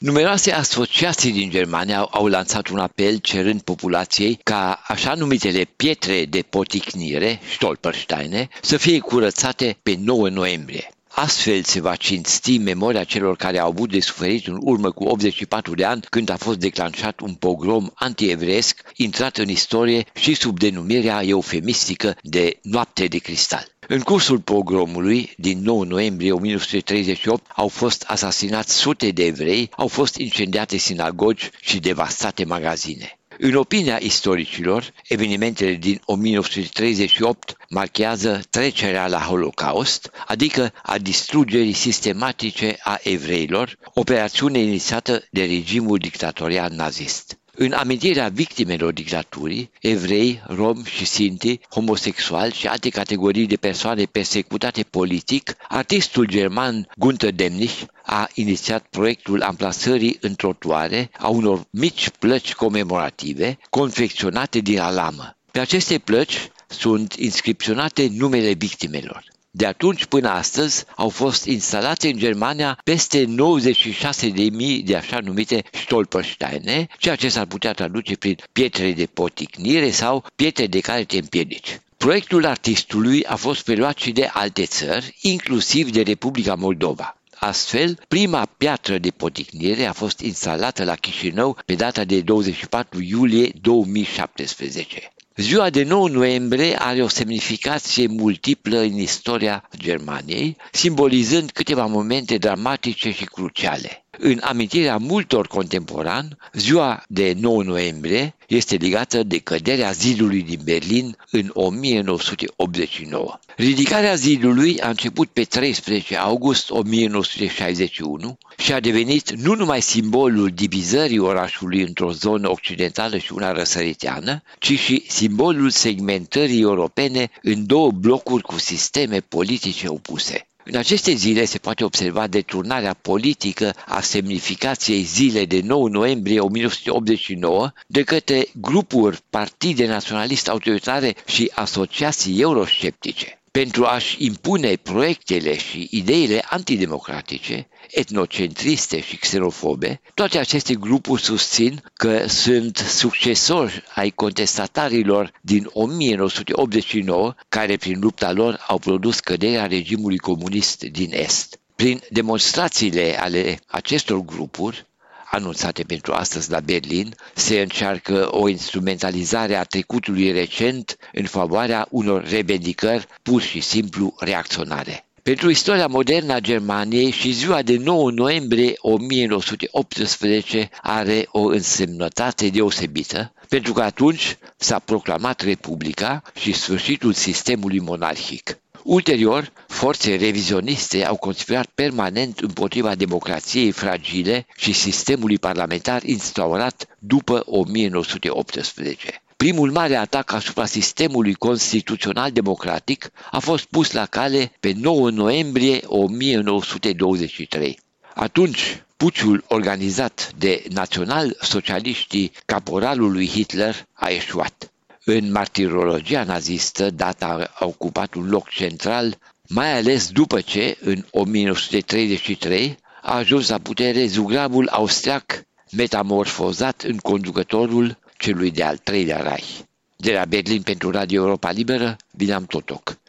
Numeroase asociații din Germania au lansat un apel cerând populației ca așa numitele pietre de poticnire, Stolpersteine, să fie curățate pe 9 noiembrie. Astfel se va cinsti memoria celor care au avut de suferit în urmă cu 84 de ani, când a fost declanșat un pogrom anti-evreiesc intrat în istorie și sub denumirea eufemistică de Noapte de Cristal. În cursul pogromului din 9 noiembrie 1938 au fost asasinați sute de evrei, au fost incendiate sinagogi și devastate magazine. În opinia istoricilor, evenimentele din 1938 marchează trecerea la Holocaust, adică a distrugerii sistematice a evreilor, operațiune inițiată de regimul dictatorial nazist. În amintirea victimelor dictaturii, evrei, romi și sinti, homosexuali și alte categorii de persoane persecutate politic, artistul german Günter Demnig a inițiat proiectul amplasării în trotuare a unor mici plăci comemorative confecționate din alamă. Pe aceste plăci sunt inscripționate numele victimelor. De atunci până astăzi au fost instalate în Germania peste 96.000 de așa numite Stolpersteine, ceea ce s-ar putea traduce prin pietre de poticnire sau pietre de care te împiedici. Proiectul artistului a fost preluat și de alte țări, inclusiv de Republica Moldova. Astfel, prima piatră de poticnire a fost instalată la Chișinău pe data de 24 iulie 2017. Ziua de 9 noiembrie are o semnificație multiplă în istoria Germaniei, simbolizând câteva momente dramatice și cruciale. În amintirea multor contemporani, ziua de 9 noiembrie este legată de căderea zidului din Berlin în 1989. Ridicarea zidului a început pe 13 august 1961 și a devenit nu numai simbolul divizării orașului într-o zonă occidentală și una răsăriteană, ci și simbolul segmentării europene în două blocuri cu sisteme politice opuse. În aceste zile se poate observa deturnarea politică a semnificației zilei de 9 noiembrie 1989 de către grupuri, partide naționaliste autoritare și asociații eurosceptice. Pentru a-și impune proiectele și ideile antidemocratice, etnocentriste și xenofobe, toate aceste grupuri susțin că sunt succesori ai contestatarilor din 1989, care prin lupta lor au produs căderea regimului comunist din Est. Prin demonstrațiile ale acestor grupuri, anunțate pentru astăzi la Berlin, se încearcă o instrumentalizare a trecutului recent în favoarea unor revendicări pur și simplu reacționare. Pentru istoria modernă a Germaniei și ziua de 9 noiembrie 1918 are o însemnătate deosebită, pentru că atunci s-a proclamat Republica și sfârșitul sistemului monarhic. Ulterior, forțe revizioniste au conspirat permanent împotriva democrației fragile și sistemului parlamentar instaurat după 1918. Primul mare atac asupra sistemului constituțional democratic a fost pus la cale pe 9 noiembrie 1923. Atunci, puciul organizat de național-socialiștii caporalului Hitler a eșuat. În martirologia nazistă, data a ocupat un loc central, mai ales după ce, în 1933, a ajuns la putere zugravul austriac, metamorfozat în conducătorul celui de-al treilea Reich. De la Berlin pentru Radio Europa Liberă, Bileam Totoc.